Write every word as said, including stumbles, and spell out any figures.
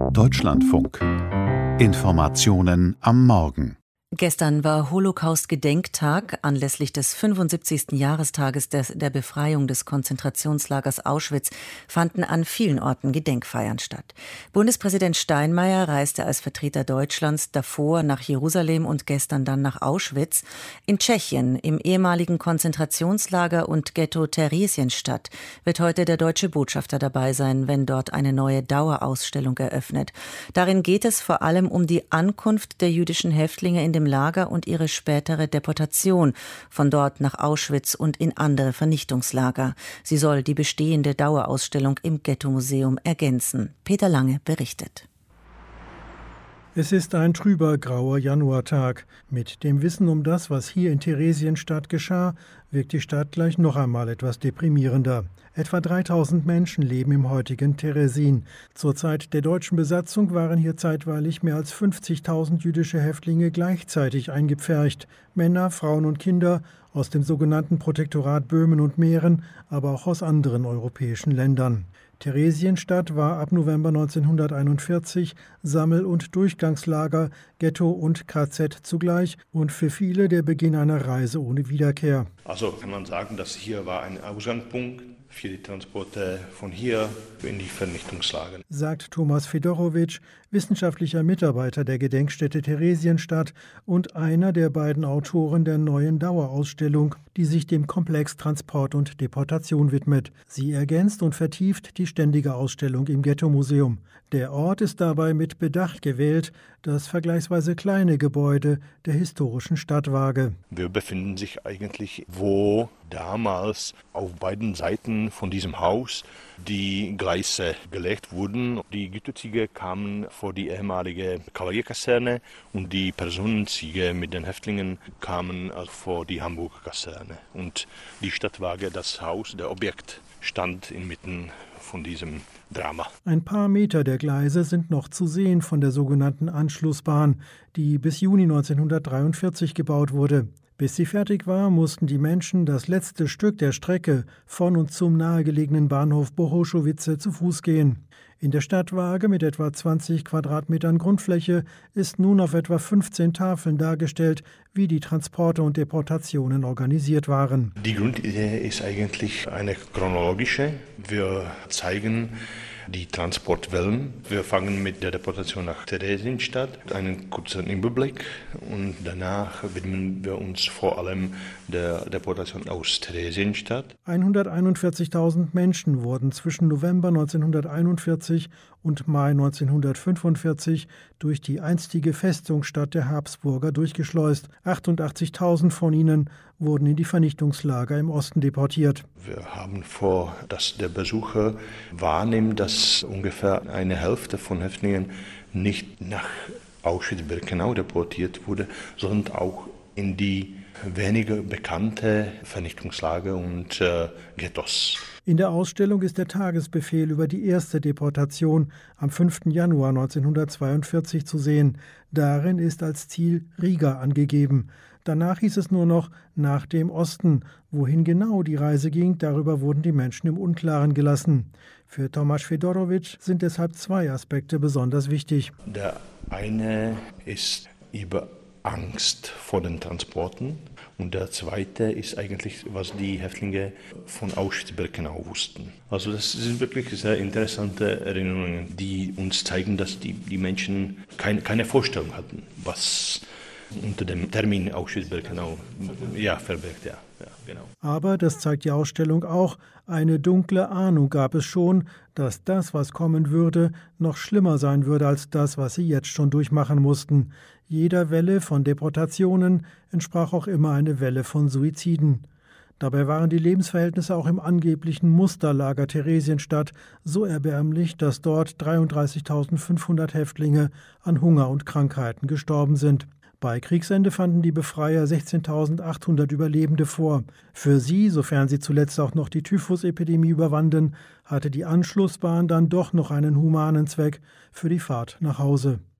Deutschlandfunk. Informationen am Morgen. Gestern war Holocaust-Gedenktag. Anlässlich des fünfundsiebzigsten Jahrestages des, der Befreiung des Konzentrationslagers Auschwitz fanden an vielen Orten Gedenkfeiern statt. Bundespräsident Steinmeier reiste als Vertreter Deutschlands davor nach Jerusalem und gestern dann nach Auschwitz. In Tschechien, im ehemaligen Konzentrationslager und Ghetto Theresienstadt, wird heute der deutsche Botschafter dabei sein, wenn dort eine neue Dauerausstellung eröffnet. Darin geht es vor allem um die Ankunft der jüdischen Häftlinge in dem Lager und ihre spätere Deportation von dort nach Auschwitz und in andere Vernichtungslager. Sie soll die bestehende Dauerausstellung im Ghetto-Museum ergänzen. Peter Lange berichtet. Es ist ein trüber, grauer Januartag. Mit dem Wissen um das, was hier in Theresienstadt geschah, wirkt die Stadt gleich noch einmal etwas deprimierender. Etwa dreitausend Menschen leben im heutigen Teresin. Zur Zeit der deutschen Besatzung waren hier zeitweilig mehr als fünfzigtausend jüdische Häftlinge gleichzeitig eingepfercht. Männer, Frauen und Kinder aus dem sogenannten Protektorat Böhmen und Mähren, aber auch aus anderen europäischen Ländern. Theresienstadt war ab November neunzehnhunderteinundvierzig Sammel- und Durchgangslager, Ghetto und K Z zugleich und für viele der Beginn einer Reise ohne Wiederkehr. Also kann man sagen, dass hier war ein Ausgangspunkt für die Transporte von hier in die Vernichtungslager, sagt Thomas Fedorowitsch, wissenschaftlicher Mitarbeiter der Gedenkstätte Theresienstadt und einer der beiden Autoren der neuen Dauerausstellung, die sich dem Komplex Transport und Deportation widmet. Sie ergänzt und vertieft die ständige Ausstellung im Ghetto-Museum. Der Ort ist dabei mit Bedacht gewählt, das vergleichsweise kleine Gebäude der historischen Stadtwaage. Wir befinden sich eigentlich, wo damals auf beiden Seiten von diesem Haus die Gleise gelegt wurden. Die Güterzüge kamen vor die ehemalige Kavallerkaserne und die Personenzüge mit den Häftlingen kamen vor die Hamburger Kaserne. Und die Stadtwaage, das Haus, der Objekt, stand inmitten von diesem Drama. Ein paar Meter der Gleise sind noch zu sehen von der sogenannten Anschlussbahn, die bis Juni neunzehnhundertdreiundvierzig gebaut wurde. Bis sie fertig war, mussten die Menschen das letzte Stück der Strecke von und zum nahegelegenen Bahnhof Bohoszowice zu Fuß gehen. In der Stadtwaage mit etwa zwanzig Quadratmetern Grundfläche ist nun auf etwa fünfzehn Tafeln dargestellt, wie die Transporte und Deportationen organisiert waren. Die Grundidee ist eigentlich eine chronologische. Wir zeigen die Transportwellen. Wir fangen mit der Deportation nach Theresienstadt, einen kurzen Überblick, und danach widmen wir uns vor allem der Deportation aus Theresienstadt. hunderteinundvierzigtausend Menschen wurden zwischen November neunzehnhunderteinundvierzig und Mai neunzehnhundertfünfundvierzig durch die einstige Festungsstadt der Habsburger durchgeschleust. achtundachtzigtausend von ihnen wurden in die Vernichtungslager im Osten deportiert. Wir haben vor, dass der Besucher wahrnimmt, dass ungefähr eine Hälfte von Häftlingen nicht nach Auschwitz-Birkenau deportiert wurde, sondern auch in die weniger bekannte Vernichtungslager und äh, Ghettos. In der Ausstellung ist der Tagesbefehl über die erste Deportation am fünften Januar neunzehnhundertzweiundvierzig zu sehen. Darin ist als Ziel Riga angegeben. Danach hieß es nur noch nach dem Osten. Wohin genau die Reise ging, darüber wurden die Menschen im Unklaren gelassen. Für Tomasz Fedorowitsch sind deshalb zwei Aspekte besonders wichtig. Der eine ist über Angst vor den Transporten und der zweite ist eigentlich, was die Häftlinge von Auschwitz-Birkenau wussten. Also das sind wirklich sehr interessante Erinnerungen, die uns zeigen, dass die, die Menschen keine, keine Vorstellung hatten, was unter dem Termin Auschwitz-Birkenau ja, verbirgt. Ja, ja, genau. Aber, das zeigt die Ausstellung auch, eine dunkle Ahnung gab es schon, dass das, was kommen würde, noch schlimmer sein würde als das, was sie jetzt schon durchmachen mussten. Jeder Welle von Deportationen entsprach auch immer eine Welle von Suiziden. Dabei waren die Lebensverhältnisse auch im angeblichen Musterlager Theresienstadt so erbärmlich, dass dort dreiunddreißigtausendfünfhundert Häftlinge an Hunger und Krankheiten gestorben sind. Bei Kriegsende fanden die Befreier sechzehntausendachthundert Überlebende vor. Für sie, sofern sie zuletzt auch noch die Typhusepidemie überwanden, hatte die Anschlussbahn dann doch noch einen humanen Zweck für die Fahrt nach Hause.